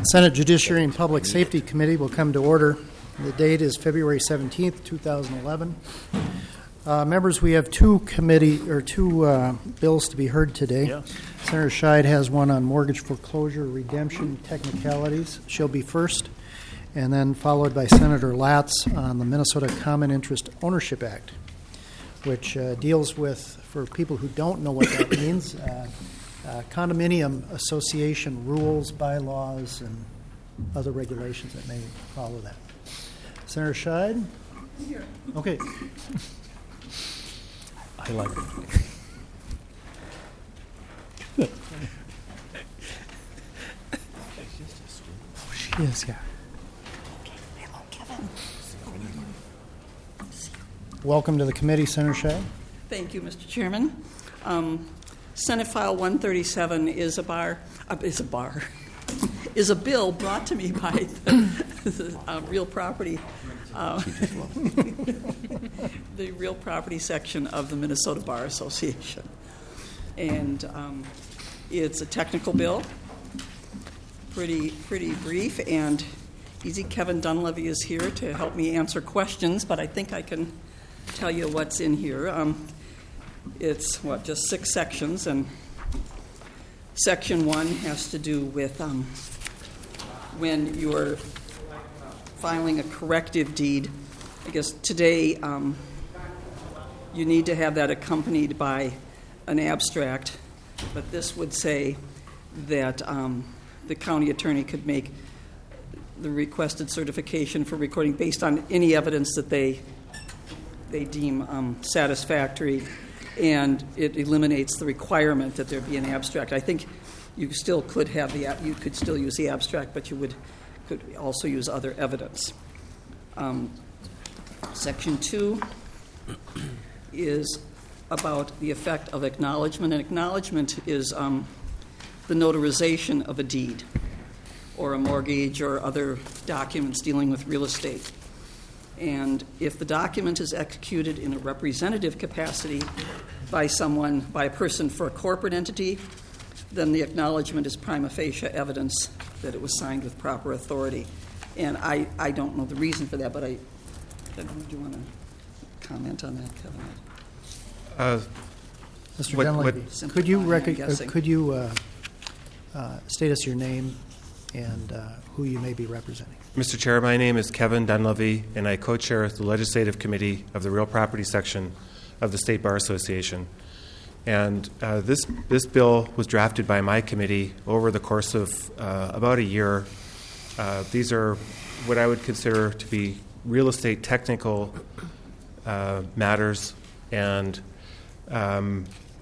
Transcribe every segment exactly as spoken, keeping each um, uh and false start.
Senate Judiciary and Public Safety Committee will come to order. The date is February seventeenth, two thousand eleven. Uh, members, we have two committee or two uh, bills to be heard today. Yeah. Senator Scheid has one on mortgage foreclosure redemption technicalities. She'll be first, and then followed by Senator Latz on the Minnesota Common Interest Ownership Act, which uh, deals with, for people who don't know what that means, uh, uh, condominium association rules, bylaws, and other regulations that may follow that. Senator Scheid? Here. Okay. I like it. Oh, she is, yeah. Hello, Kevin. Welcome to the committee, Senator Scheid. Thank you, Mister Chairman. Um, Senate File one thirty-seven is a bar, uh, is a bar, is a bill brought to me by the, the uh, real property, uh, the real property section of the Minnesota Bar Association, and um, it's a technical bill, pretty pretty brief and easy. Kevin Dunleavy is here to help me answer questions, but I think I can tell you what's in here. Um, it's what just six sections, and section one has to do with um, when you're filing a corrective deed. I guess today um, you need to have that accompanied by an abstract, but this would say that um, the county attorney could make the requested certification for recording based on any evidence that they they deem um, satisfactory, and it eliminates the requirement that there be an abstract. I think you still could have the you could still use the abstract, but you would could also use other evidence. Um, section two is about the effect of acknowledgement, and acknowledgement is um, the notarization of a deed or a mortgage or other documents dealing with real estate. And if the document is executed in a representative capacity by someone, by a person for a corporate entity, then the acknowledgement is prima facie evidence that it was signed with proper authority. And I, I don't know the reason for that, but I, do you want to comment on that, Kevin? Uh, Mister Dunleavy, could you, rec- uh, could you uh, uh, state us your name and uh, who you may be representing? Mister Chair, my name is Kevin Dunleavy, and I co-chair the Legislative Committee of the Real Property Section of the State Bar Association. And uh, this this bill was drafted by my committee over the course of uh, about a year. Uh, these are what I would consider to be real estate technical uh, matters, and um,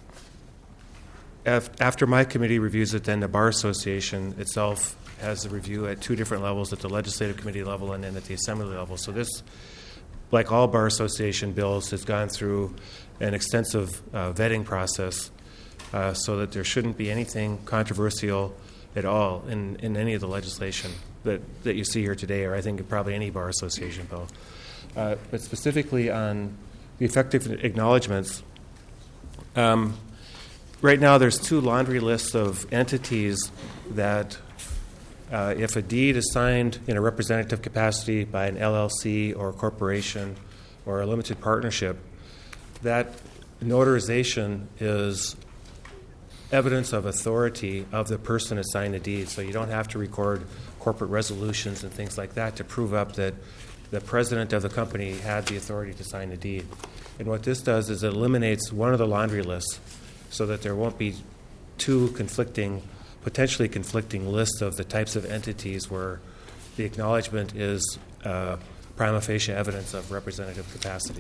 af- after my committee reviews it, then the Bar Association itself has a review at two different levels, at the Legislative Committee level and then at the Assembly level. So this, like all Bar Association bills, has gone through an extensive uh, vetting process uh, so that there shouldn't be anything controversial at all in, in any of the legislation that, that you see here today, or I think probably any Bar Association bill. Uh, but specifically on the effective acknowledgments, um, right now there's two laundry lists of entities that Uh, if a deed is signed in a representative capacity by an L L C or a corporation or a limited partnership, that notarization is evidence of authority of the person that signed the deed. So you don't have to record corporate resolutions and things like that to prove up that the president of the company had the authority to sign the deed. And what this does is it eliminates one of the laundry lists so that there won't be two conflicting potentially conflicting lists of the types of entities where the acknowledgement is uh, prima facie evidence of representative capacity.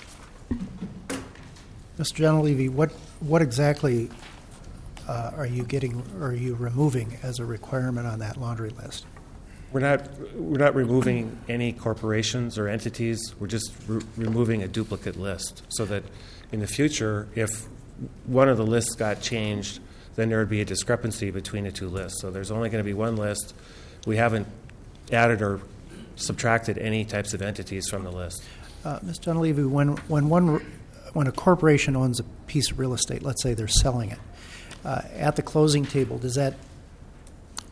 Mister Dunleavy, what what exactly uh, are you getting, or are you removing as a requirement on that laundry list? We're not we're not removing any corporations or entities. We're just re- removing a duplicate list so that in the future, if one of the lists got changed, then there would be a discrepancy between the two lists. So there's only going to be one list. We haven't added or subtracted any types of entities from the list. Uh, Mister Dunleavy, when when one when a corporation owns a piece of real estate, let's say they're selling it, uh, at the closing table, does that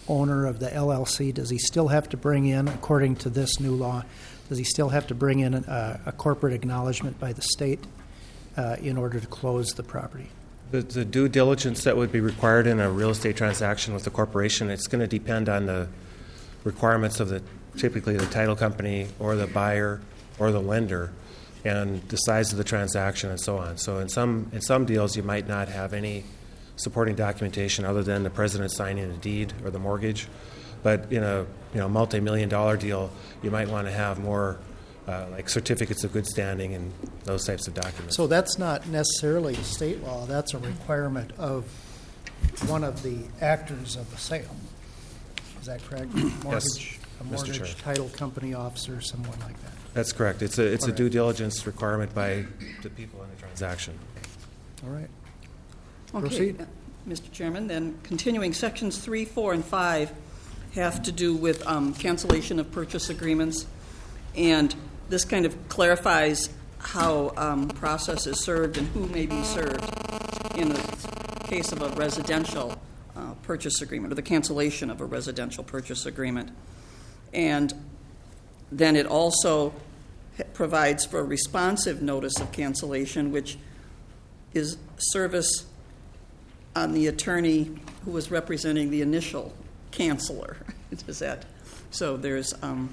owner of the L L C, does he still have to bring in, according to this new law, does he still have to bring in a, a corporate acknowledgement by the state uh, in order to close the property? The, the due diligence that would be required in a real estate transaction with the corporation, it's going to depend on the requirements of the typically the title company or the buyer or the lender, and the size of the transaction and so on. So in some in some deals, you might not have any supporting documentation other than the president signing a deed or the mortgage. But in a you know multi-million dollar deal, you might want to have more uh, like certificates of good standing and those types of documents. So that's not necessarily state law. That's a requirement of one of the actors of the sale. Is that correct? Mortgage, a Mister mortgage Chair. title company officer, someone like that. That's correct. It's a it's All a right. due diligence requirement by the people in the transaction. All right. Okay, Proceed. uh, Mister Chairman, then continuing, sections three, four, and five have to do with um, cancellation of purchase agreements, and this kind of clarifies how um, process is served and who may be served in the case of a residential uh, purchase agreement or the cancellation of a residential purchase agreement. And then it also provides for a responsive notice of cancellation, which is service on the attorney who was representing the initial canceller. Is that so? There's um,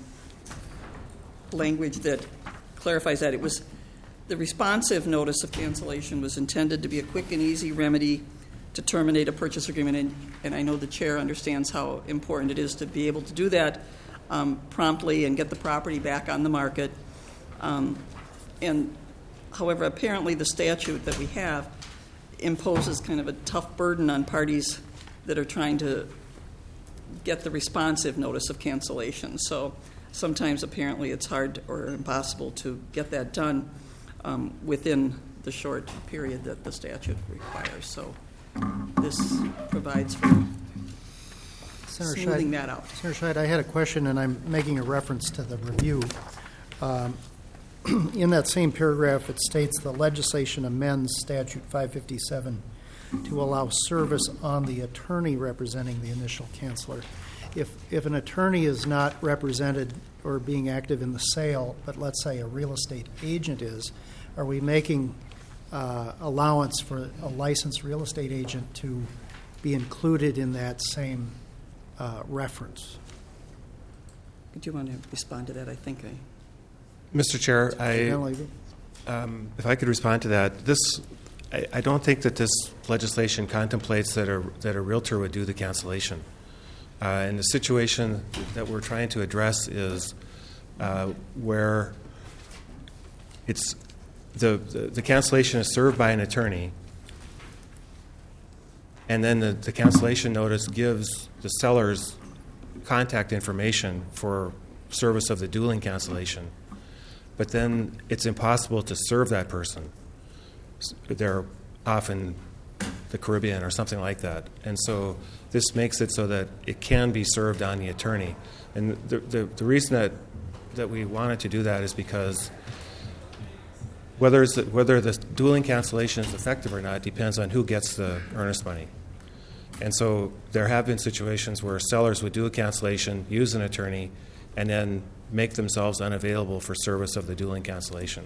language that clarifies that it was the responsive notice of cancellation was intended to be a quick and easy remedy to terminate a purchase agreement, and, and I know the chair understands how important it is to be able to do that um, promptly and get the property back on the market. Um, and however, apparently the statute that we have imposes kind of a tough burden on parties that are trying to get the responsive notice of cancellation. So sometimes apparently it's hard or impossible to get that done um, within the short period that the statute requires. So this provides for Senator smoothing Scheid, that out. Senator Scheid, I had a question, and I'm making a reference to the review. Um, in that same paragraph, it states the legislation amends Statute five fifty-seven to allow service on the attorney representing the initial canceller. If if an attorney is not represented or being active in the sale, but let's say a real estate agent is, are we making uh, allowance for a licensed real estate agent to be included in that same uh, reference? Do you want to respond to that? I think I... Mister Chair, I, Generally, um, if I could respond to that, this I, I don't think that this legislation contemplates that a that a realtor would do the cancellation. Uh, and the situation that we're trying to address is uh, where it's the, the the cancellation is served by an attorney, and then the, the cancellation notice gives the seller's contact information for service of the dueling cancellation. But then it's impossible to serve that person. They're often the Caribbean or something like that. And so this makes it so that it can be served on the attorney. And the, the, the reason that, that we wanted to do that is because whether, it's, whether the dueling cancellation is effective or not depends on who gets the earnest money. And so there have been situations where sellers would do a cancellation, use an attorney, and then make themselves unavailable for service of the dueling cancellation.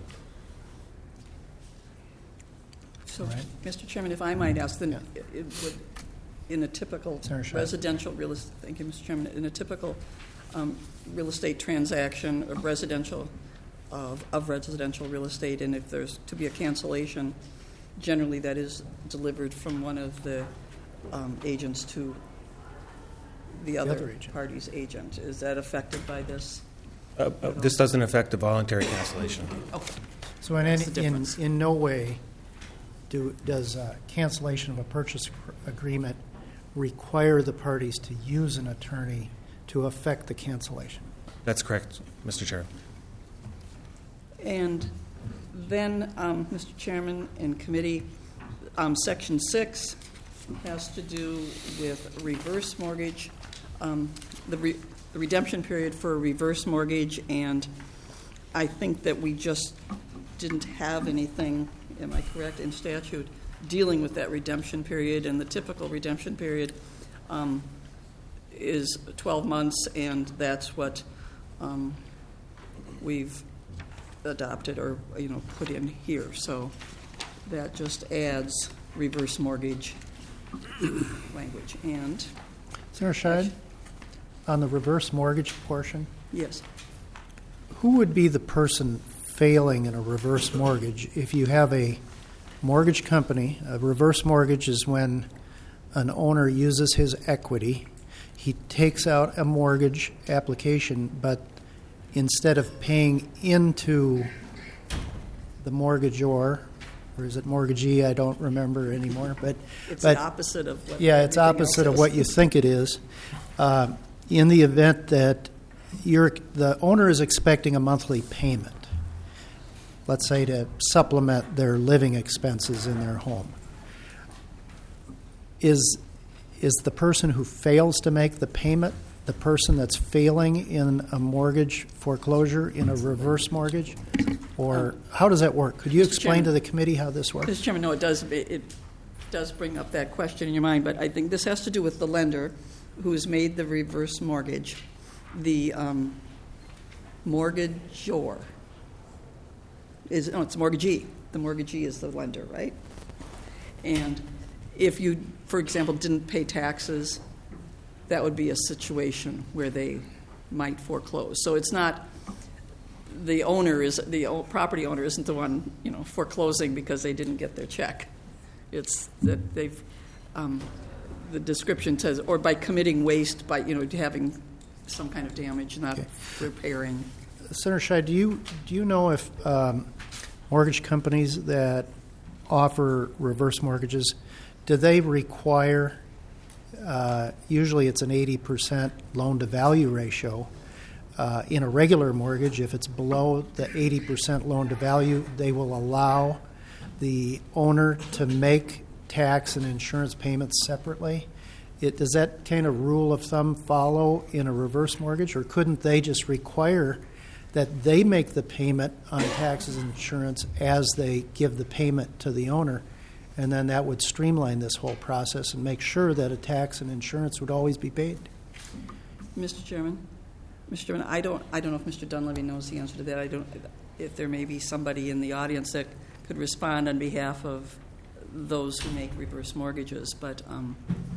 So, Right. Mister Chairman, if I might ask, then Yeah. it, it would, in a typical Senator Scheid. residential real estate, thank you, Mister Chairman, in a typical um, real estate transaction of residential, of, of residential real estate, and if there's to be a cancellation, generally that is delivered from one of the um, agents to the other, other agent. party's agent. Is that affected by this? Uh, uh, this doesn't affect the voluntary cancellation. Oh, So in, That's any, the in, difference. in no way do, does uh, cancellation of a purchase agreement require the parties to use an attorney to effect the cancellation? That's correct, Mister Chair. And then, um, Mister Chairman and committee, um, Section six has to do with reverse mortgage, um, the, re- the redemption period for a reverse mortgage, and I think that we just didn't have anything, am I correct, in statute dealing with that redemption period, and the typical redemption period um, is twelve months, and that's what um, we've adopted or, you know, put in here. So that just adds reverse mortgage language. And Senator Scheid, on the reverse mortgage portion, yes, who would be the person failing in a reverse mortgage if you have a mortgage company? A reverse mortgage is when an owner uses his equity. He takes out a mortgage application, but instead of paying into the mortgagor, or is it mortgagee? I don't remember anymore. But it's but, the opposite of what yeah, it's opposite of what you think it is. Uh, in the event that you're, the owner is expecting a monthly payment, let's say to supplement their living expenses in their home, is is the person who fails to make the payment the person that's failing in a mortgage foreclosure in a reverse mortgage? Or how does that work? Could you Mister explain Chairman, to the committee how this works? Mister Chairman, no, it does, it does bring up that question in your mind, but I think this has to do with the lender who has made the reverse mortgage, the um, mortgagor. Is, no, it's mortgagee. The mortgagee is the lender, right? And if you, for example, didn't pay taxes, that would be a situation where they might foreclose. So it's not the owner is the property owner isn't the one, you know, foreclosing because they didn't get their check. It's that they've um, the description says, or by committing waste, by, you know, having some kind of damage, not Okay. repairing. Senator Scheid, do you do you know if um, mortgage companies that offer reverse mortgages, do they require, uh, usually it's an eighty percent loan-to-value ratio. Uh, in a regular mortgage, if it's below the eighty percent loan-to-value, they will allow the owner to make tax and insurance payments separately. It, does that kind of rule of thumb follow in a reverse mortgage, or couldn't they just require that they make the payment on taxes and insurance as they give the payment to the owner, and then that would streamline this whole process and make sure that a tax and insurance would always be paid? Mister Chairman, Mister Chairman, I don't, I don't know if Mister Dunleavy knows the answer to that. I don't. If there may be somebody in the audience that could respond on behalf of those who make reverse mortgages, but um,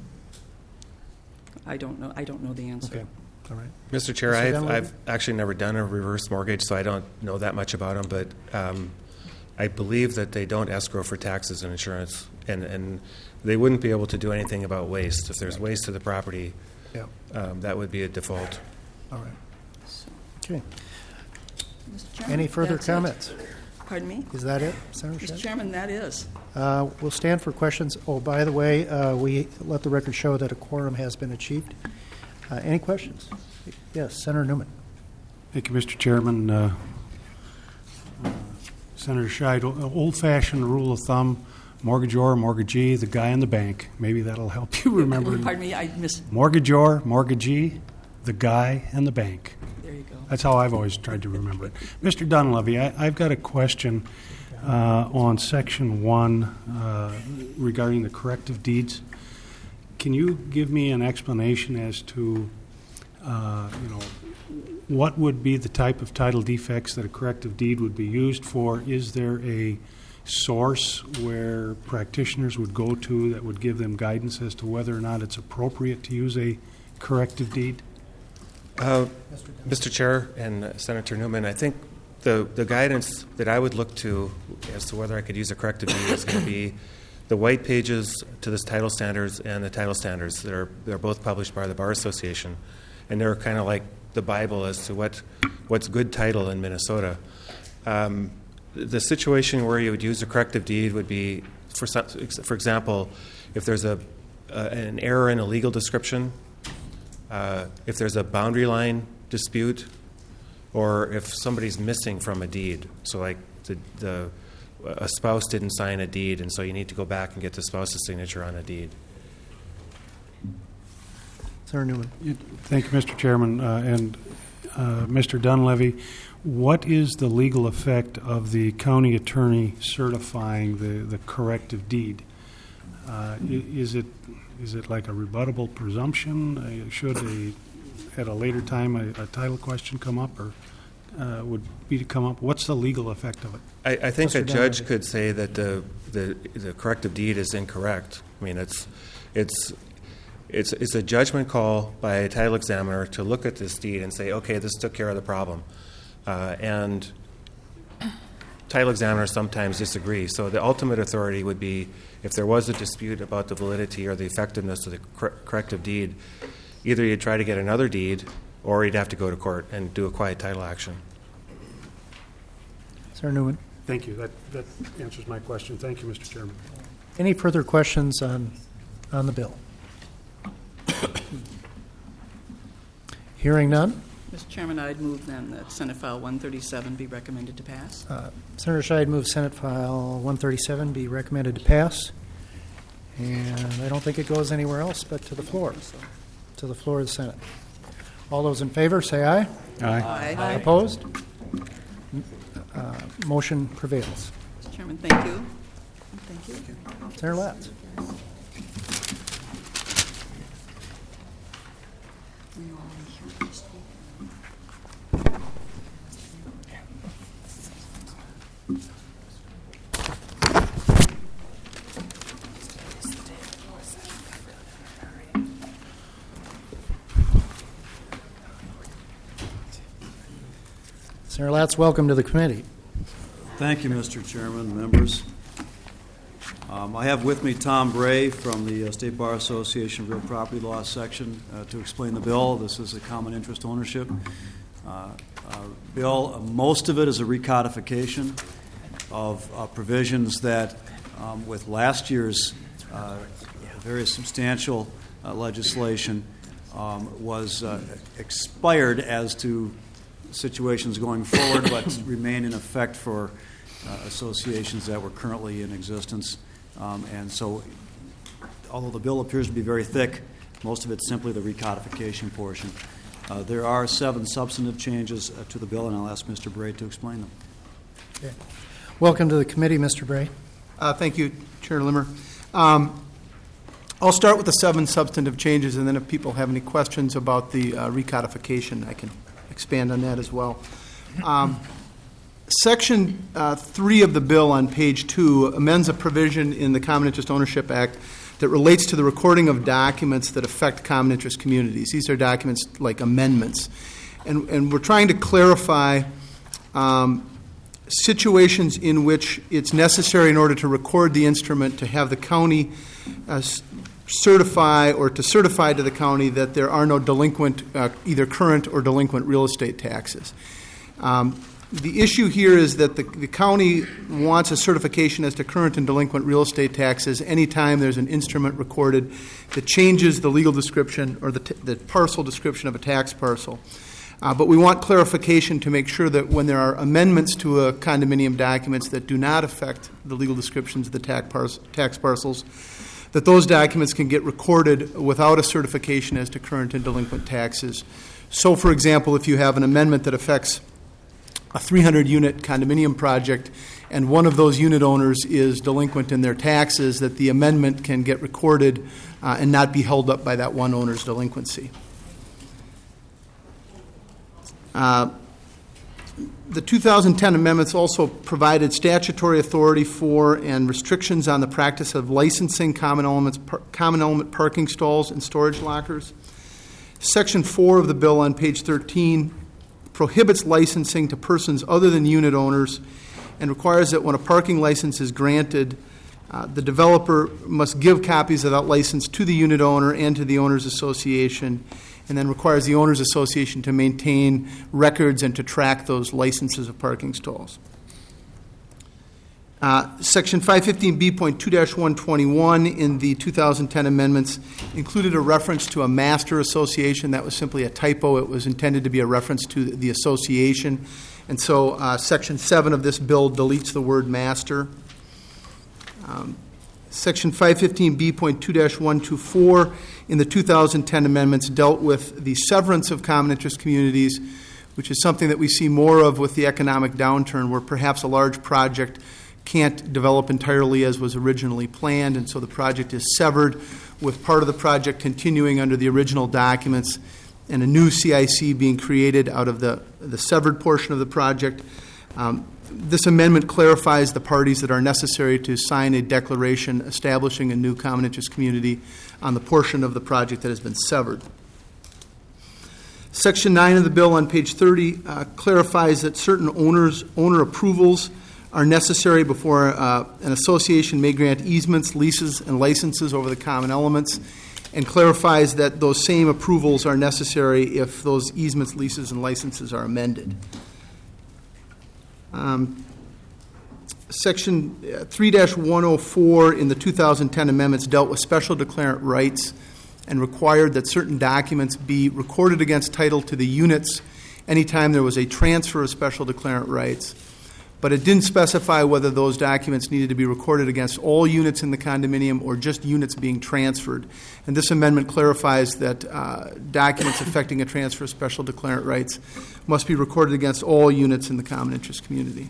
I don't know. I don't know the answer. Okay, all right. Mister Chair, Mister I've, Dunleavy? I've actually never done a reverse mortgage, so I don't know that much about them, but um, I believe that they don't escrow for taxes and insurance, and, and they wouldn't be able to do anything about waste. If there's waste to the property, Yeah. um, that would be a default. All right. So, Okay. Mister Chairman, Any further that's it. comments? Pardon me, Is that it, Senator Mister Scheid? Chairman. That is. Uh, We'll stand for questions. Oh, by the way, uh, we let the record show that a quorum has been achieved. Uh, Any questions? Yes, Senator Newman. Thank you, Mister Chairman. Uh, uh, Senator Scheid, o- old-fashioned rule of thumb, mortgagor, mortgagee, the guy in the bank. Maybe that'll help you remember. Pardon me, I missed. Mortgagor, mortgagee, the guy in the bank. There you go. That's how I've always tried to remember it. Mister Dunleavy, I, I've got a question uh, on Section one uh, regarding the corrective deeds. Can you give me an explanation as to, uh, you know, what would be the type of title defects that a corrective deed would be used for? Is there a source where practitioners would go to that would give them guidance as to whether or not it's appropriate to use a corrective deed? Uh, Mister Chair and uh, Senator Newman, I think the, the guidance that I would look to as to whether I could use a corrective deed is going to be the white pages to this title standards and the title standards that are they're both published by the Bar Association, and they're kind of like the Bible as to what what's good title in Minnesota. Um, the situation where you would use a corrective deed would be, for some, for example, if there's a uh, an error in a legal description. Uh, if there's a boundary line dispute, or if somebody's missing from a deed, so like the, the a spouse didn't sign a deed, and so you need to go back and get the spouse's signature on a deed. Senator Newman. Thank you, Mister Chairman. Uh, and uh, Mister Dunleavy, what is the legal effect of the county attorney certifying the, the corrective deed? Uh, i- Is it, is it like a rebuttable presumption? Uh, Should a, at a later time, a a title question come up, or uh, would be to come up? What's the legal effect of it? I, I think a Mister judge Dunleavy. could say that the, the the corrective deed is incorrect. I mean, it's it's it's it's a judgment call by a title examiner to look at this deed and say, okay, this took care of the problem, uh, and title examiners sometimes disagree. So the ultimate authority would be if there was a dispute about the validity or the effectiveness of the cor- corrective deed, either you'd try to get another deed or you'd have to go to court and do a quiet title action. Senator Newman. Thank you. That, that answers my question. Thank you, Mister Chairman. Any further questions on, on the bill? Hearing none. Mister Chairman, I'd move then that Senate File one thirty-seven be recommended to pass. Uh, Senator Scheid moves Senate File one thirty-seven be recommended to pass. And I don't think it goes anywhere else but to the floor, to the floor of the Senate. All those in favor, say aye. Aye. Opposed? Uh, Motion prevails. Mister Chairman, thank you. Thank you. Senator Latz. Senator Latz, welcome to the committee. Thank you, Mister Chairman, members. Um, I have with me Tom Bray from the uh, State Bar Association Real Property Law section uh, to explain the bill. This is a common interest ownership uh, uh, bill. Uh, most of it is a recodification of uh, provisions that, um, with last year's uh, very substantial uh, legislation, um, was uh, expired as to situations going forward, but remain in effect for uh, associations that were currently in existence. Um, and so, although the bill appears to be very thick, most of it's simply the recodification portion. Uh, there are seven substantive changes uh, to the bill, and I'll ask Mister Bray to explain them. Okay. Welcome to the committee, Mister Bray. Uh, thank you, Chair Limmer. Um, I'll start with the seven substantive changes, and then if people have any questions about the uh, recodification, I can expand on that as well. Um, Section uh, three of the bill on page two amends a provision in the Common Interest Ownership Act that relates to the recording of documents that affect common interest communities. These are documents like amendments. And, and we're trying to clarify um, situations in which it's necessary in order to record the instrument to have the county uh, certify or to certify to the county that there are no delinquent, uh, either current or delinquent real estate taxes. Um, the issue here is that the, the county wants a certification as to current and delinquent real estate taxes anytime there's an instrument recorded that changes the legal description or the, t- the parcel description of a tax parcel. Uh, but we want clarification to make sure that when there are amendments to a condominium documents that do not affect the legal descriptions of the tax, par- tax parcels, that those documents can get recorded without a certification as to current and delinquent taxes. So, for example, if you have an amendment that affects a three hundred unit condominium project and one of those unit owners is delinquent in their taxes, that the amendment can get recorded uh, and not be held up by that one owner's delinquency. Uh, The two thousand ten amendments also provided statutory authority for and restrictions on the practice of licensing common elements, par- common element parking stalls and storage lockers. Section four of the bill on page thirteen prohibits licensing to persons other than unit owners and requires that when a parking license is granted, uh, the developer must give copies of that license to the unit owner and to the owners association, and then requires the owners association to maintain records and to track those licenses of parking stalls. Uh, Section five fifteen B point two dash one twenty-one in the two thousand ten amendments included a reference to a master association. That was simply a typo. It was intended to be a reference to the association. And so uh, Section seven of this bill deletes the word master. Um, Section five fifteen B point two dash one twenty-four in the two thousand ten amendments dealt with the severance of common interest communities, which is something that we see more of with the economic downturn, where perhaps a large project can't develop entirely as was originally planned, and so the project is severed, with part of the project continuing under the original documents and a new C I C being created out of the, the severed portion of the project. Um, this amendment clarifies the parties that are necessary to sign a declaration establishing a new common interest community on the portion of the project that has been severed. Section nine of the bill on page thirty uh, clarifies that certain owners, owner approvals are necessary before uh, an association may grant easements, leases, and licenses over the common elements, and clarifies that those same approvals are necessary if those easements, leases, and licenses are amended. Um, Section three dash one oh four in the two thousand ten amendments dealt with special declarant rights and required that certain documents be recorded against title to the units anytime there was a transfer of special declarant rights. But it didn't specify whether those documents needed to be recorded against all units in the condominium or just units being transferred. And this amendment clarifies that uh, documents affecting a transfer of special declarant rights must be recorded against all units in the common interest community.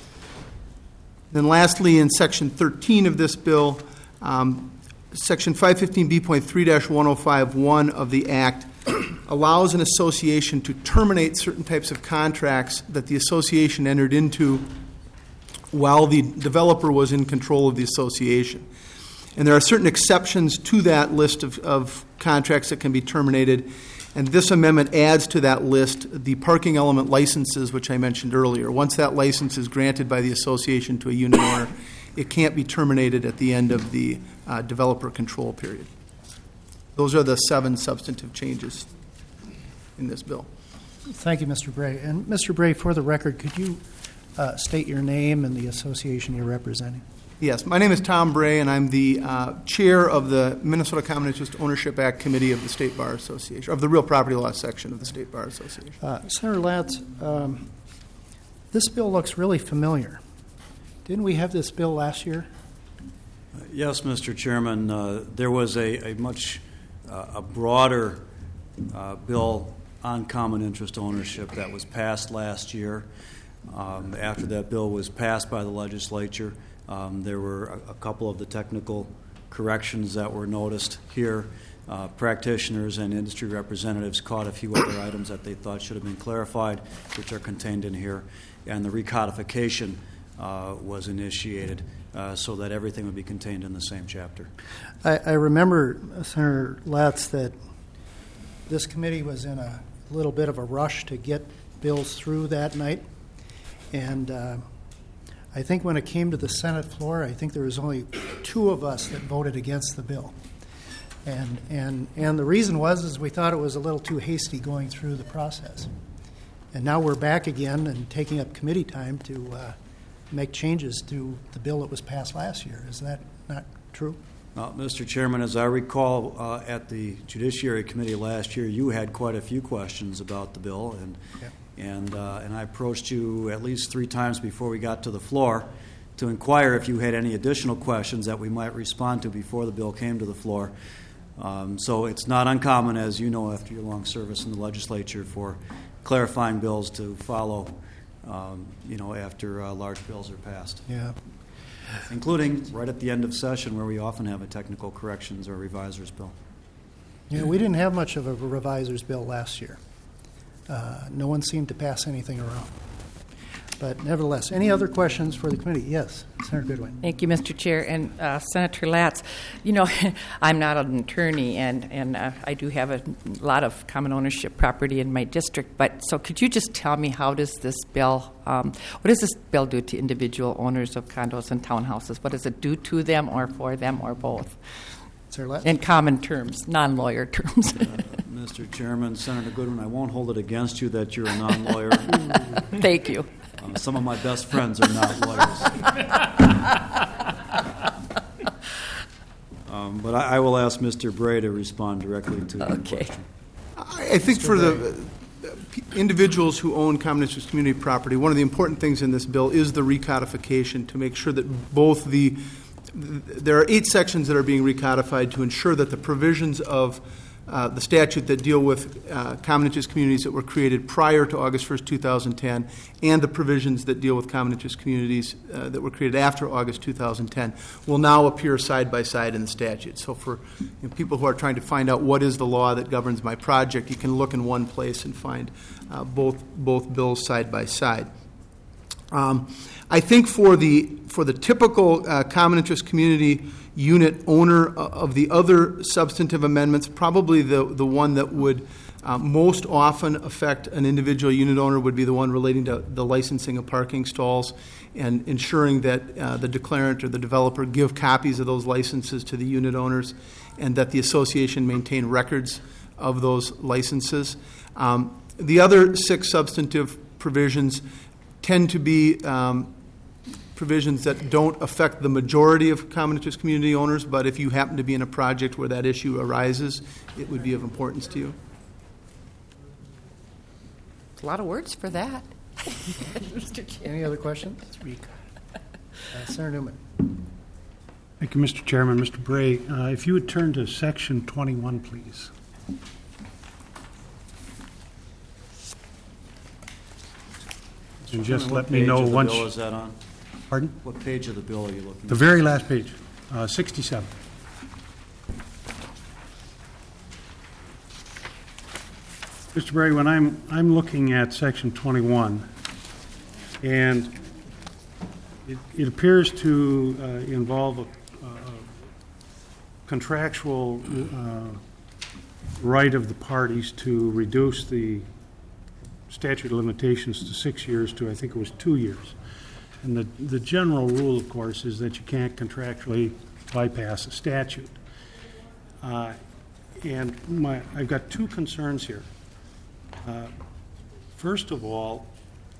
Then lastly, in Section thirteen of this bill, um, Section five fifteen B point three dash one oh five one of the Act allows an association to terminate certain types of contracts that the association entered into while the developer was in control of the association. And there are certain exceptions to that list of, of contracts that can be terminated, and this amendment adds to that list the parking element licenses, which I mentioned earlier. Once that license is granted by the association to a unit owner, it can't be terminated at the end of the uh, developer control period. Those are the seven substantive changes in this bill. Thank you, Mister Bray. And Mister Bray, for the record, could you uh, state your name and the association you're representing? Yes, my name is Tom Bray, and I'm the uh, chair of the Minnesota Common Interest Ownership Act Committee of the State Bar Association, of the Real Property Law section of the State Bar Association. Uh, Senator Latz, um, this bill looks really familiar. Didn't we have this bill last year? Yes, Mister Chairman. Uh, there was a, a much uh, a broader uh, bill on common interest ownership that was passed last year. Um, after that bill was passed by the legislature, um, there were a, a couple of the technical corrections that were noticed here. Uh, practitioners and industry representatives caught a few other items that they thought should have been clarified, which are contained in here, and the recodification uh, was initiated uh, so that everything would be contained in the same chapter. I, I remember, Senator Latz, that this committee was in a little bit of a rush to get bills through that night, and uh, I think when it came to the Senate floor, I think there was only two of us that voted against the bill. And and and the reason was is we thought it was a little too hasty going through the process. And now we're back again and taking up committee time to uh, make changes to the bill that was passed last year. Is that not true? Uh, Mister Chairman, as I recall, uh, at the Judiciary Committee last year, you had quite a few questions about the bill, and Yep. and uh, and I approached you at least three times before we got to the floor to inquire if you had any additional questions that we might respond to before the bill came to the floor. Um, so it's not uncommon, as you know, after your long service in the legislature, for clarifying bills to follow, um, you know, after uh, large bills are passed. Yeah. Including right at the end of session, where we often have a technical corrections or reviser's bill. Yeah, we didn't have much of a reviser's bill last year. Uh, no one seemed to pass anything around. But nevertheless, any other questions for the committee? Yes, Senator Goodwin. Thank you, Mister Chair. And uh, Senator Latz, you know, I'm not an attorney, and, and uh, I do have a lot of common ownership property in my district. But so could you just tell me how does this bill, um, what does this bill do to individual owners of condos and townhouses? What does it do to them or for them or both? Senator Latz? In common terms, non-lawyer terms. uh, Mister Chairman, Senator Goodwin, I won't hold it against you that you're a non-lawyer. Thank you. Um, some of my best friends are not lawyers. um, but I, I will ask Mister Bray to respond directly to your Okay. question. I I think for the uh, individuals who own common interest community property, one of the important things in this bill is the recodification to make sure that both the, there are eight sections that are being recodified to ensure that the provisions of uh, the statute that deal with uh, common interest communities that were created prior to August first, two thousand ten, and the provisions that deal with common interest communities uh, that were created after August two thousand ten will now appear side by side in the statute. So for you know, people who are trying to find out what is the law that governs my project, you can look in one place and find uh, both both bills side by side. Um, I think for the for the typical uh, common interest community unit owner of the other substantive amendments, probably the, the one that would uh, most often affect an individual unit owner would be the one relating to the licensing of parking stalls and ensuring that uh, the declarant or the developer give copies of those licenses to the unit owners and that the association maintain records of those licenses. Um, the other six substantive provisions tend to be um, provisions that don't affect the majority of common interest community owners, but if you happen to be in a project where that issue arises, it would be of importance to you. A lot of words for that. Any other questions? Uh, Senator Newman. Thank you, Mister Chairman. Mister Bray, uh, if you would turn to Section twenty-one, please. And just let me know once. What page of the bill is that on? Pardon? What page of the bill are you looking at? The very last page, uh, sixty-seven. Mister Bray, when I'm I'm looking at Section twenty-one, and it, it appears to uh, involve a, a contractual uh, right of the parties to reduce the statute of limitations to six years to, I think it was two years. And the, the general rule, of course, is that you can't contractually bypass a statute. Uh, and my, I've got two concerns here. Uh, first of all,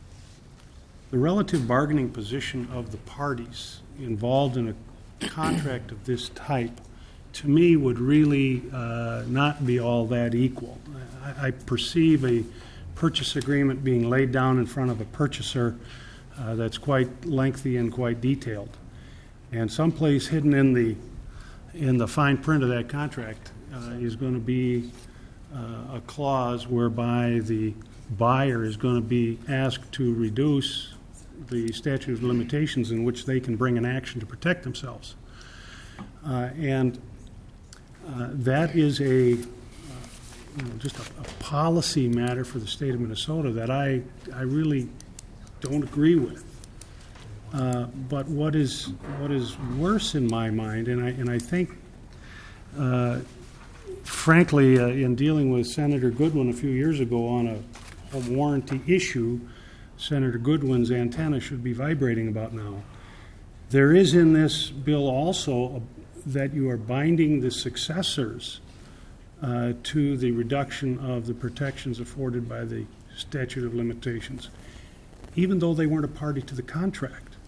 the relative bargaining position of the parties involved in a contract of this type, to me, would really uh, not be all that equal. I, I perceive a purchase agreement being laid down in front of a purchaser uh, that's quite lengthy and quite detailed. And someplace hidden in the in the fine print of that contract uh, is going to be uh, a clause whereby the buyer is going to be asked to reduce the statute of limitations in which they can bring an action to protect themselves. Uh, and uh, that is a You know, just a, a policy matter for the state of Minnesota that I I really don't agree with. Uh, but what is what is worse in my mind, and I and I think, uh, frankly, uh, in dealing with Senator Goodwin a few years ago on a home warranty issue, Senator Goodwin's antenna should be vibrating about now. There is in this bill also a, that you are binding the successors Uh, to the reduction of the protections afforded by the statute of limitations, even though they weren't a party to the contract.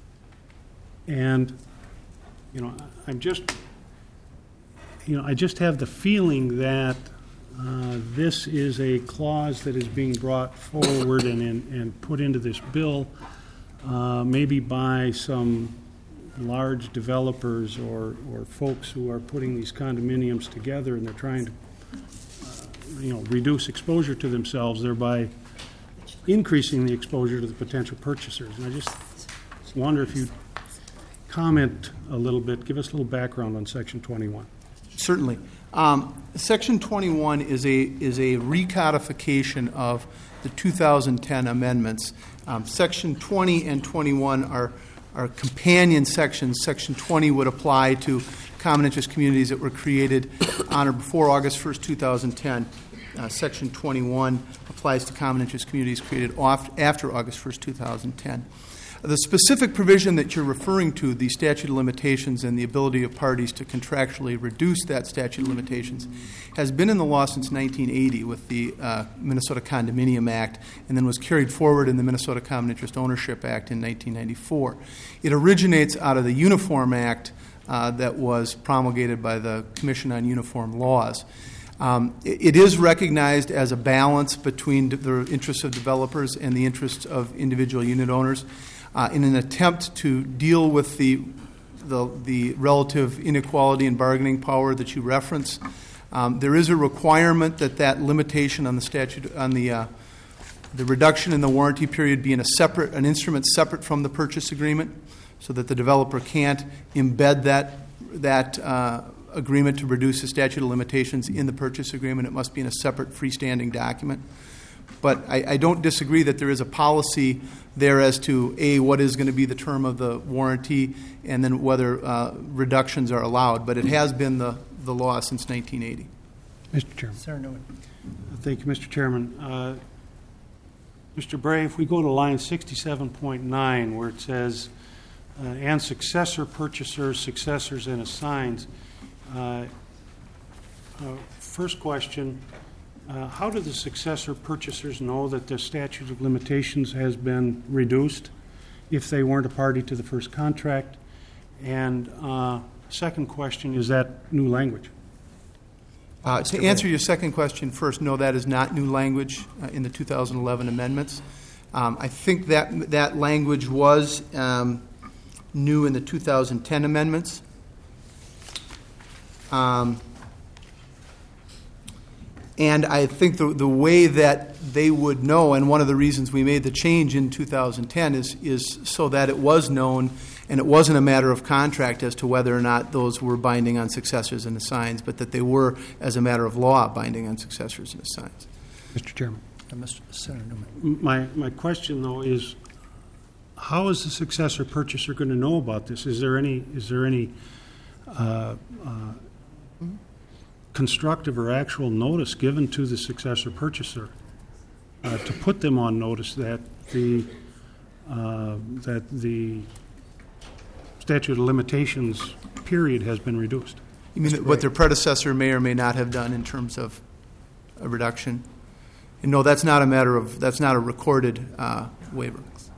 And, you know, I'm just, you know, I just have the feeling that uh, this is a clause that is being brought forward and, and, and put into this bill, uh, maybe by some large developers or, or folks who are putting these condominiums together and they're trying to, uh, you know, reduce exposure to themselves, thereby increasing the exposure to the potential purchasers. And I just wonder if you'd comment a little bit, give us a little background on Section twenty-one. Certainly. Um, Section twenty-one is a is a recodification of the two thousand ten amendments. Um, Section twenty and twenty-one are are companion sections. Section twenty would apply to common interest communities that were created on or before August first, two thousand ten. Uh, Section twenty-one applies to common interest communities created off, after August first, two thousand ten. The specific provision that you're referring to, the statute of limitations and the ability of parties to contractually reduce that statute of limitations, has been in the law since nineteen eighty with the uh, Minnesota Condominium Act, and then was carried forward in the Minnesota Common Interest Ownership Act in nineteen ninety-four. It originates out of the Uniform Act uh, that was promulgated by the Commission on Uniform Laws. Um, it, it is recognized as a balance between the interests of developers and the interests of individual unit owners. Uh, in an attempt to deal with the, the the relative inequality in bargaining power that you reference, Um, There is a requirement that that limitation on the statute, on the, uh, the reduction in the warranty period be in a separate, an instrument separate from the purchase agreement, so that the developer can't embed that, that uh, agreement to reduce the statute of limitations in the purchase agreement. It must be in a separate freestanding document. But I, I don't disagree that there is a policy there as to, A, what is going to be the term of the warranty, and then whether uh, reductions are allowed. But it has been the, the law since nineteen eighty. Mister Chairman. Senator Newman. Thank you, Mister Chairman. Uh, Mister Bray, if we go to line sixty-seven point nine, where it says, uh, and successor purchasers, successors, and assigns, uh, uh, first question, uh, how do the successor purchasers know that the statute of limitations has been reduced if they weren't a party to the first contract? And uh, second question, is that new language? Uh, to answer your second question first, no, that is not new language uh, in the two thousand eleven amendments. Um, I think that that language was um, new in the two thousand ten amendments. Um, and I think the, the way that they would know, and one of the reasons we made the change in two thousand ten is, is so that it was known and it wasn't a matter of contract as to whether or not those were binding on successors and assigns, but that they were, as a matter of law, binding on successors and assigns. Mister Chairman. Uh, Mister Senator Newman. My, my question, though, is how is the successor purchaser going to know about this? Is there any, is there any uh, uh, constructive or actual notice given to the successor purchaser uh, to put them on notice that the uh, that the statute of limitations period has been reduced? You mean what their predecessor may or may not have done in terms of a reduction? And no, that's not a matter of, that's not a recorded uh, waiver.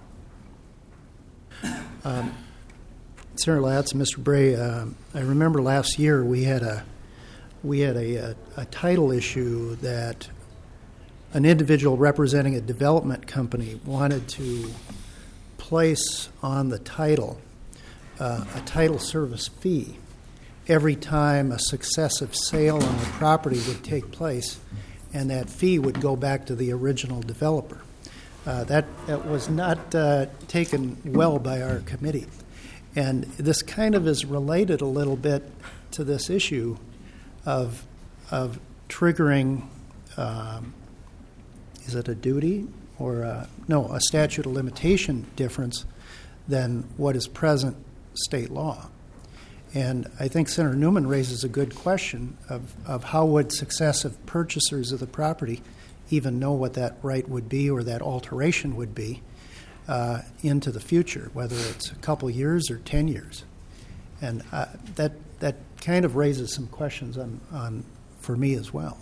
Um, Senator Latz and Mister Bray, uh, I remember last year we had a we had a, a, a title issue that an individual representing a development company wanted to place on the title uh, a title service fee every time a successive sale on the property would take place, and that fee would go back to the original developer. Uh, that, that was not uh, taken well by our committee. And this kind of is related a little bit to this issue of, of triggering, um, is it a duty or a, no, a statute of limitation difference than what is present state law. And I think Senator Newman raises a good question of, of how would successive purchasers of the property even know what that right would be or that alteration would be uh, into the future, whether it's a couple years or ten years. And uh, that that kind of raises some questions on, on for me as well.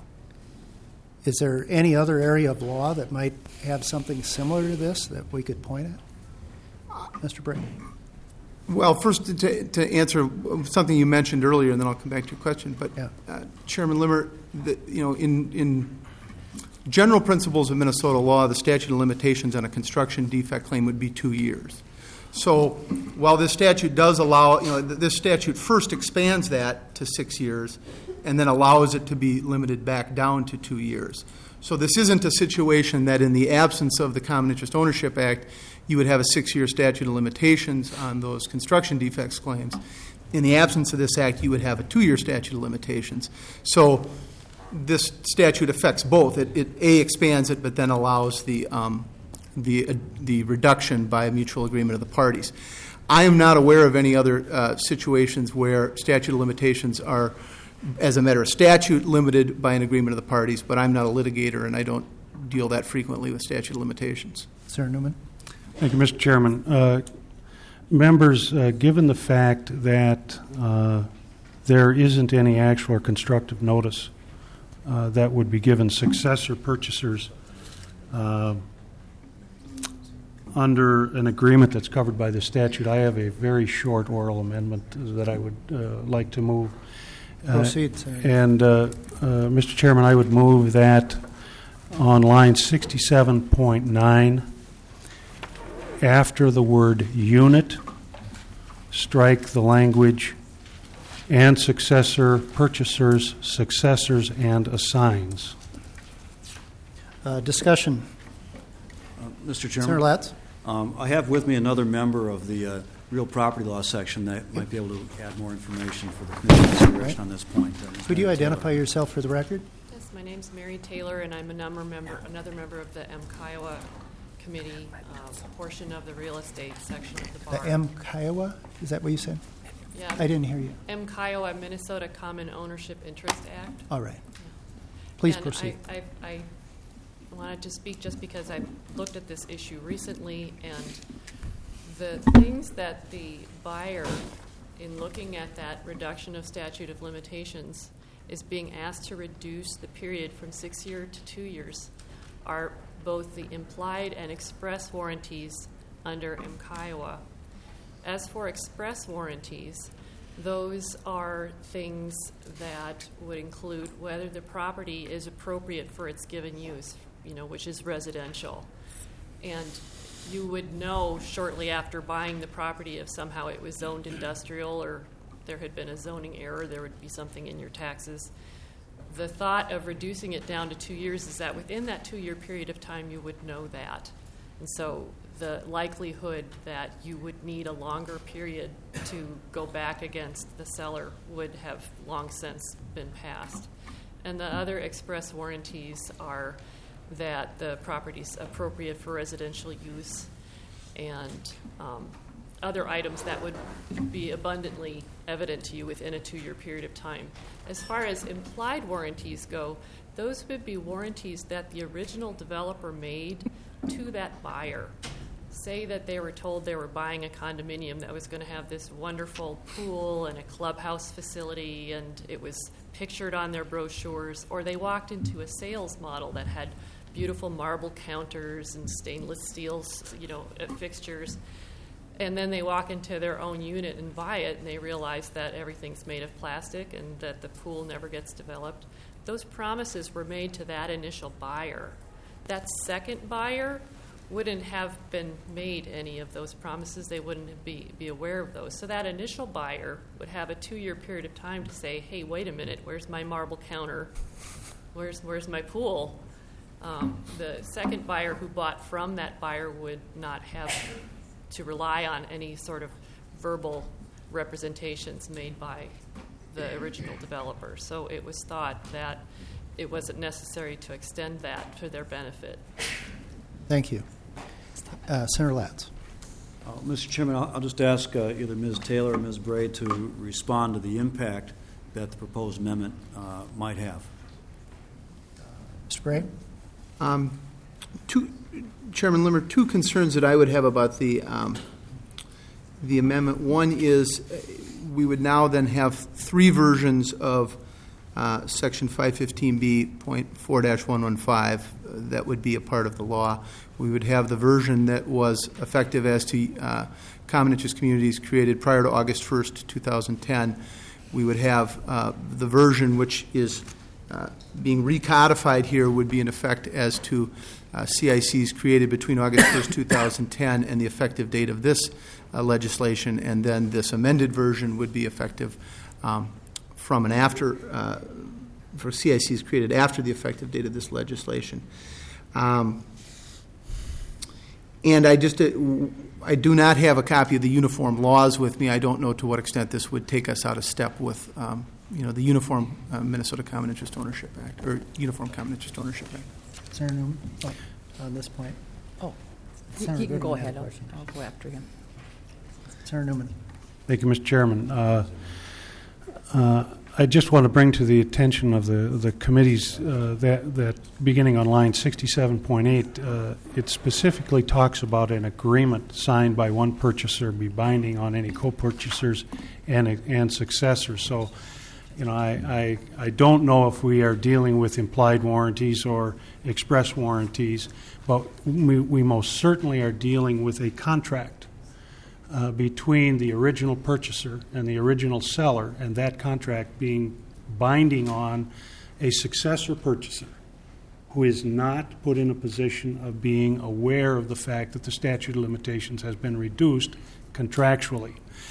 Is there any other area of law that might have something similar to this that we could point at? Mister Bray. Well, first, to, to answer something you mentioned earlier, and then I'll come back to your question. But yeah. uh, Chairman Limmer, the, you know, in in general principles of Minnesota law, the statute of limitations on a construction defect claim would be two years. So, while this statute does allow, you know, this statute first expands that to six years, and then allows it to be limited back down to two years. So, this isn't a situation that, in the absence of the Common Interest Ownership Act, you would have a six-year statute of limitations on those construction defects claims. In the absence of this act, you would have a two-year statute of limitations. So this statute affects both. It, it A, expands it, but then allows the, um, the, uh, the reduction by a mutual agreement of the parties. I am not aware of any other uh, situations where statute of limitations are, as a matter of statute, limited by an agreement of the parties, but I'm not a litigator, and I don't deal that frequently with statute of limitations. Senator Newman. Thank you, Mister Chairman. Uh, members, uh, given the fact that uh, there isn't any actual or constructive notice uh, that would be given successor purchasers uh, under an agreement that's covered by the statute, I have a very short oral amendment that I would uh, like to move. Uh, Proceed, Senator. And, uh, uh, Mister Chairman, I would move that on line sixty-seven point nine, after the word unit, strike the language and successor purchasers, successors, and assigns. Uh, Discussion. Uh, Mister Senator Chairman, Latz? um, I have with me another member of the uh, real property law section that might be able to add more information for the committee's consideration Right. on this point. Uh, Miz Could you Mary identify Taylor. yourself for the record? Yes, my name's Mary Taylor, and I'm a number member, another member of the M. Kiowa Committee, uh, portion of the real estate section of the The bar. M. Kiowa? Is that what you said? Yeah, I didn't hear you. M. Kiowa Minnesota Common Ownership Interest Act. All right. Please And proceed. I, I, I wanted to speak just because I've looked at this issue recently, and the things that the buyer, in looking at that reduction of statute of limitations, is being asked to reduce the period from six years to two years, are both the implied and express warranties under M. Kiowa. As for express warranties, those are things that would include whether the property is appropriate for its given use, you know, which is residential. And you would know shortly after buying the property if somehow it was zoned industrial or there had been a zoning error, there would be something in your taxes. The thought of reducing it down to two years is that within that two-year period of time, you would know that. And so the likelihood that you would need a longer period to go back against the seller would have long since been passed. And the other express warranties are that the property is appropriate for residential use and um, other items that would be abundantly evident to you within a two-year period of time. As far as implied warranties go, those would be warranties that the original developer made to that buyer. Say that they were told they were buying a condominium that was going to have this wonderful pool and a clubhouse facility, and it was pictured on their brochures, or they walked into a sales model that had beautiful marble counters and stainless steel, you know, fixtures. And then they walk into their own unit and buy it, and they realize that everything's made of plastic and that the pool never gets developed. Those promises were made to that initial buyer. That second buyer wouldn't have been made any of those promises. They wouldn't be, be aware of those. So that initial buyer would have a two-year period of time to say, hey, wait a minute, where's my marble counter? Where's, where's my pool? Um, the second buyer who bought from that buyer would not have to rely on any sort of verbal representations made by the original developer. So it was thought that it wasn't necessary to extend that for their benefit. Thank you. Uh, Senator Latz. Uh, Mister Chairman, I'll, I'll just ask uh, either Miz Taylor or Miz Bray to respond to the impact that the proposed amendment uh, might have. Mister Bray? Um, two, Chairman Limmer, two concerns that I would have about the um, the amendment. One is uh, we would now then have three versions of uh, Section five fifteen B point four dash one one five uh, that would be a part of the law. We would have the version that was effective as to uh, common interest communities created prior to August first, two thousand ten. We would have uh, the version which is uh, being recodified here would be in effect as to uh, C I Cs created between August first, two thousand ten and the effective date of this uh, legislation, and then this amended version would be effective um, from and after, uh, for C I Cs created after the effective date of this legislation. Um, and I just, uh, I do not have a copy of the uniform laws with me. I don't know to what extent this would take us out of step with, um, you know, the Uniform uh, Minnesota Common Interest Ownership Act, or Uniform Common Interest Ownership Act. Senator Newman? Oh, on this point. Oh, Senator he can Goodman go had a ahead. I'll, question. I'll go after him. Senator Newman. Thank you, Mister Chairman. Uh, uh, I just want to bring to the attention of the the committees uh, that that beginning on line sixty-seven point eight, uh, it specifically talks about an agreement signed by one purchaser be binding on any co-purchasers and and successors. So, you know, I, I I don't know if we are dealing with implied warranties or express warranties, but we, we most certainly are dealing with a contract Uh, between the original purchaser and the original seller, and that contract being binding on a successor purchaser who is not put in a position of being aware of the fact that the statute of limitations has been reduced contractually.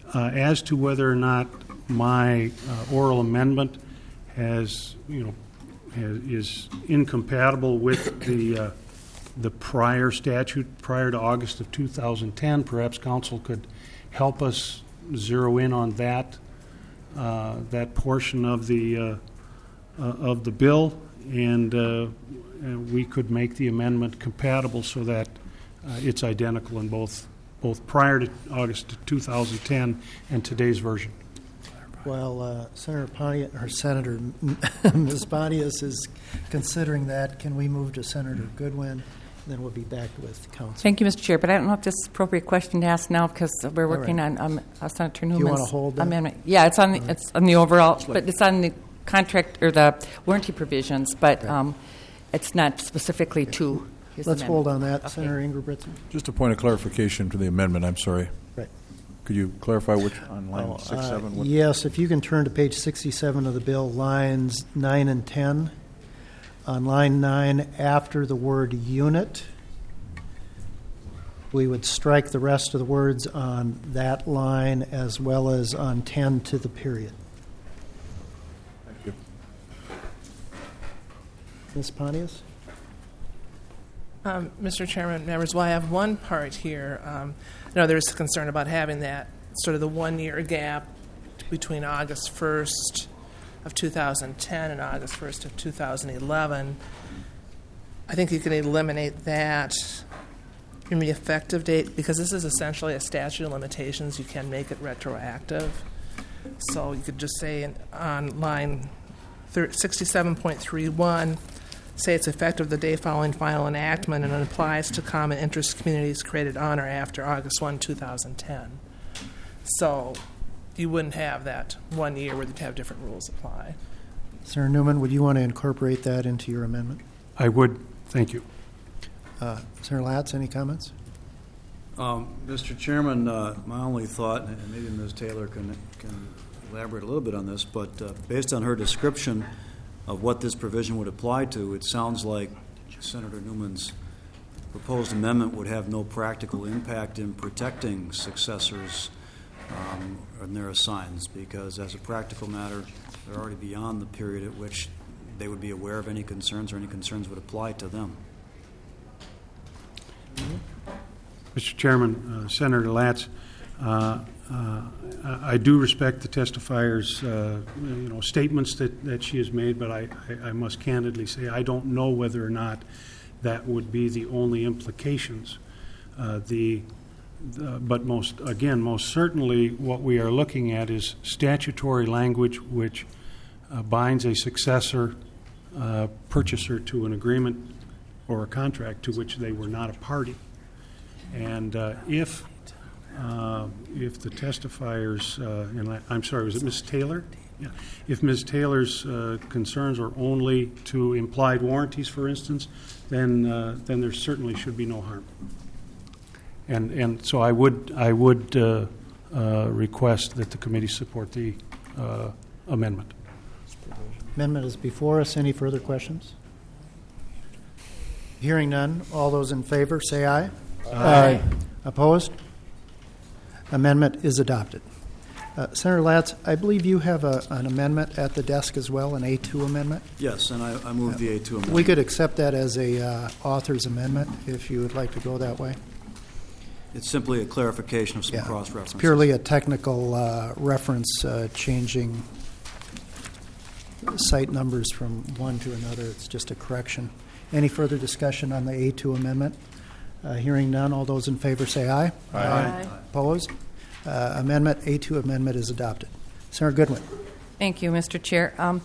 Uh, as to whether or not my uh, oral amendment has, you know, has, is incompatible with the uh, the prior statute prior to August of two thousand ten, perhaps council could help us zero in on that uh, that portion of the uh, uh, of the bill, and, uh, and we could make the amendment compatible so that uh, it's identical in both both prior to August two thousand ten and today's version. While uh, Senator Pontius, or Senator Miz Pontius is considering that, can we move to Senator Goodwin? Then we'll be back with council. Thank you, Mister Chair, but I don't know if this is an appropriate question to ask now because we're working right. on um, uh, Senator you Newman's wanna hold that? amendment. Yeah, it's on the, All right. it's on the overall, but it's on the contract or the warranty provisions, but Right. um, it's not specifically to his Let's amendment. hold on that. Okay. Senator Ingebrigtsen. Just a point of clarification to the amendment, I'm sorry. Right. Could you clarify which, on line Oh, six, uh, seven? what- Yes, if you can turn to page sixty-seven of the bill, lines nine and ten. On line nine, after the word unit, we would strike the rest of the words on that line as well as on ten to the period. Thank you. Miz Pontius? Um, Mister Chairman, members, well, I have one part here. Um, I know there's concern about having that sort of the one-year gap between August first of two thousand ten and August first of two thousand eleven. I think you can eliminate that from the effective date because this is essentially a statute of limitations. You can make it retroactive. So you could just say in, on line sixty-seven point three one, say it's effective the day following final enactment and it applies to common interest communities created on or after August first, two thousand ten. So you wouldn't have that one year where you'd have different rules apply. Senator Newman, would you want to incorporate that into your amendment? I would. Thank you. Uh, Senator Latz, any comments? Um, Mister Chairman, uh, my only thought, and maybe Miz Taylor can, can elaborate a little bit on this, but uh, based on her description of what this provision would apply to, it sounds like Senator Newman's proposed amendment would have no practical impact in protecting successors um, and their assigns, because as a practical matter, they're already beyond the period at which they would be aware of any concerns or any concerns would apply to them. Mister Chairman, uh, Senator Latz, uh, uh, I do respect the testifier's uh, you know, statements that, that she has made, but I, I, I must candidly say I don't know whether or not that would be the only implications. Uh, the, the, but most, again, most certainly what we are looking at is statutory language which uh, binds a successor uh, purchaser to an agreement or a contract to which they were not a party. And uh, if uh, if the testifiers, uh, and I, I'm sorry, was it Miz Taylor? Yeah. If Miz Taylor's uh, concerns are only to implied warranties, for instance, then uh, then there certainly should be no harm. And and so I would I would uh, uh, request that the committee support the uh, amendment. Amendment is before us. Any further questions? Hearing none, all those in favor say aye. Aye. Opposed? Amendment is adopted. Uh, Senator Latz, I believe you have a, an amendment at the desk as well, an A two amendment. Yes, and I, I move the A two amendment. We could accept that as a uh, author's amendment if you would like to go that way. It's simply a clarification of some Yeah, cross-references. it's purely a technical uh, reference uh, changing site numbers from one to another. It's just a correction. Any further discussion on the A two amendment? Uh, hearing none, all those in favor say aye. Aye. Aye. Opposed? Uh, amendment, A two amendment is adopted. Senator Goodwin. Thank you, Mister Chair. Um,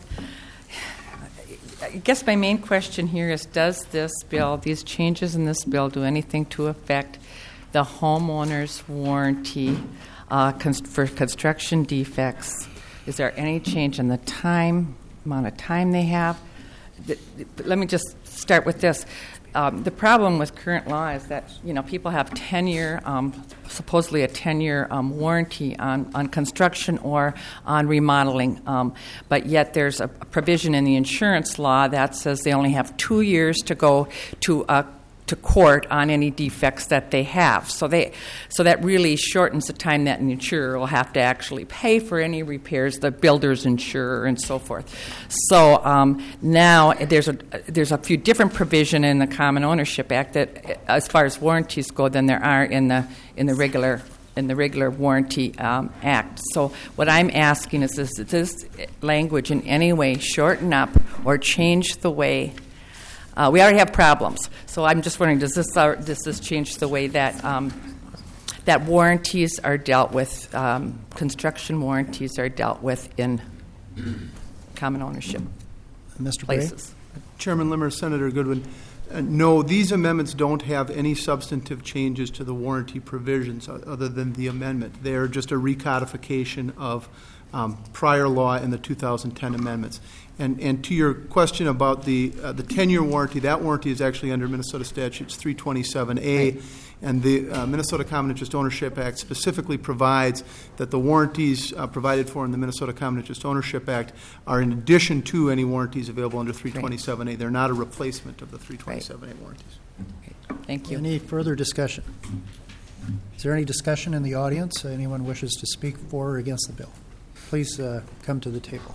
I guess my main question here is, does this bill, these changes in this bill, do anything to affect the homeowner's warranty uh, cons- for construction defects? Is there any change in the time, amount of time they have? The, the, let me just start with this. Um, the problem with current law is that, you know, people have ten-year, um, supposedly a ten-year um, warranty on, on construction or on remodeling, um, but yet there's a provision in the insurance law that says they only have two years to go to uh, to court on any defects that they have. So they, so that really shortens the time that an insurer will have to actually pay for any repairs, the builder's insurer, and so forth. So um, now there's a there's a few different provision in the Common Ownership Act that, as far as warranties go, than there are in the in the regular in the regular warranty um, act. So what I'm asking is, does this language in any way shorten up or change the way? Uh, we already have problems, so I'm just wondering, does this uh, does this change the way that um, that warranties are dealt with, um, construction warranties are dealt with in common ownership Mister Bray? places? Chairman Limmer, Senator Goodwin, uh, no, these amendments don't have any substantive changes to the warranty provisions o- other than the amendment. They are just a recodification of um, prior law in the two thousand ten amendments. And, and to your question about the uh, the ten-year warranty, that warranty is actually under Minnesota statutes three twenty-seven A, right. And the uh, Minnesota Common Interest Ownership Act specifically provides that the warranties uh, provided for in the Minnesota Common Interest Ownership Act are in addition to any warranties available under three twenty-seven A. They're not a replacement of the three twenty-seven A right. warranties. Thank you. Any further discussion? Is there any discussion in the audience? Anyone wishes to speak for or against the bill? Please uh, come to the table.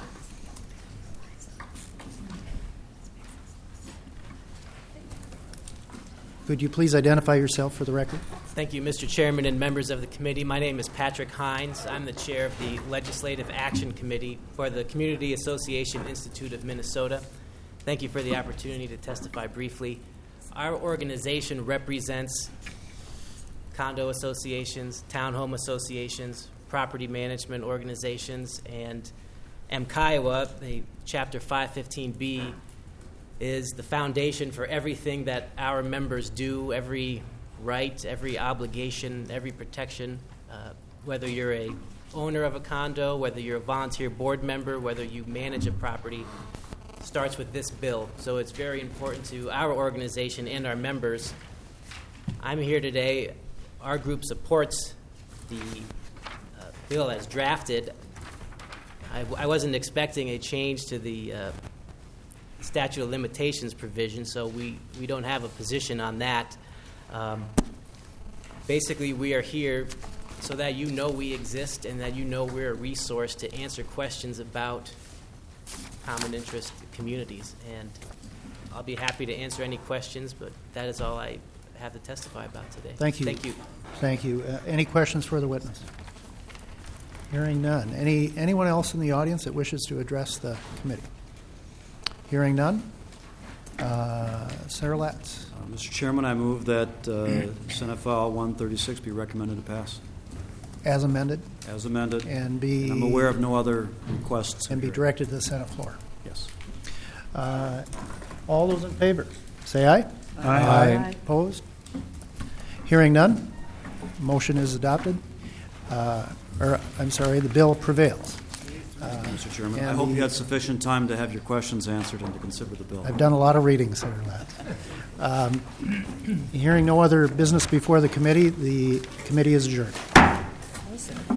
Could you please identify yourself for the record? Thank you, Mister Chairman and members of the committee. My name is Patrick Hines. I'm the chair of the Legislative Action Committee for the Community Association Institute of Minnesota. Thank you for the opportunity to testify briefly. Our organization represents condo associations, townhome associations, property management organizations, and M C I W A, the Chapter five fifteen B, is the foundation for everything that our members do, every right, every obligation, every protection, uh, whether you're a owner of a condo, whether you're a volunteer board member, whether you manage a property, starts with this bill. So it's very important to our organization and our members. I'm here today. Our group supports the uh, bill as drafted. I, I wasn't expecting a change to the uh, statute of limitations provision, so we, we don't have a position on that. Um, basically, we are here so that you know we exist and that you know we're a resource to answer questions about common interest communities. And I'll be happy to answer any questions, but that is all I have to testify about today. Thank you. Thank you. Thank you. Uh, any questions for the witness? Hearing none. Any anyone else in the audience that wishes to address the committee? Hearing none. Uh, Senator Latz. Uh, Mister Chairman, I move that uh, Senate File one thirty-six be recommended to pass. As amended. As amended. And be. I'm aware of no other requests. And be directed to the Senate floor. Yes. Uh, all those in favor, say aye. Aye. Aye. Opposed? Hearing none. Motion is adopted. Uh, or, I'm sorry, the bill prevails. Uh, Mister Chairman, I and hope the- you had sufficient time to have your questions answered and to consider the bill. I've done a lot of reading, Senator Latz. Um, hearing no other business before the committee, the committee is adjourned.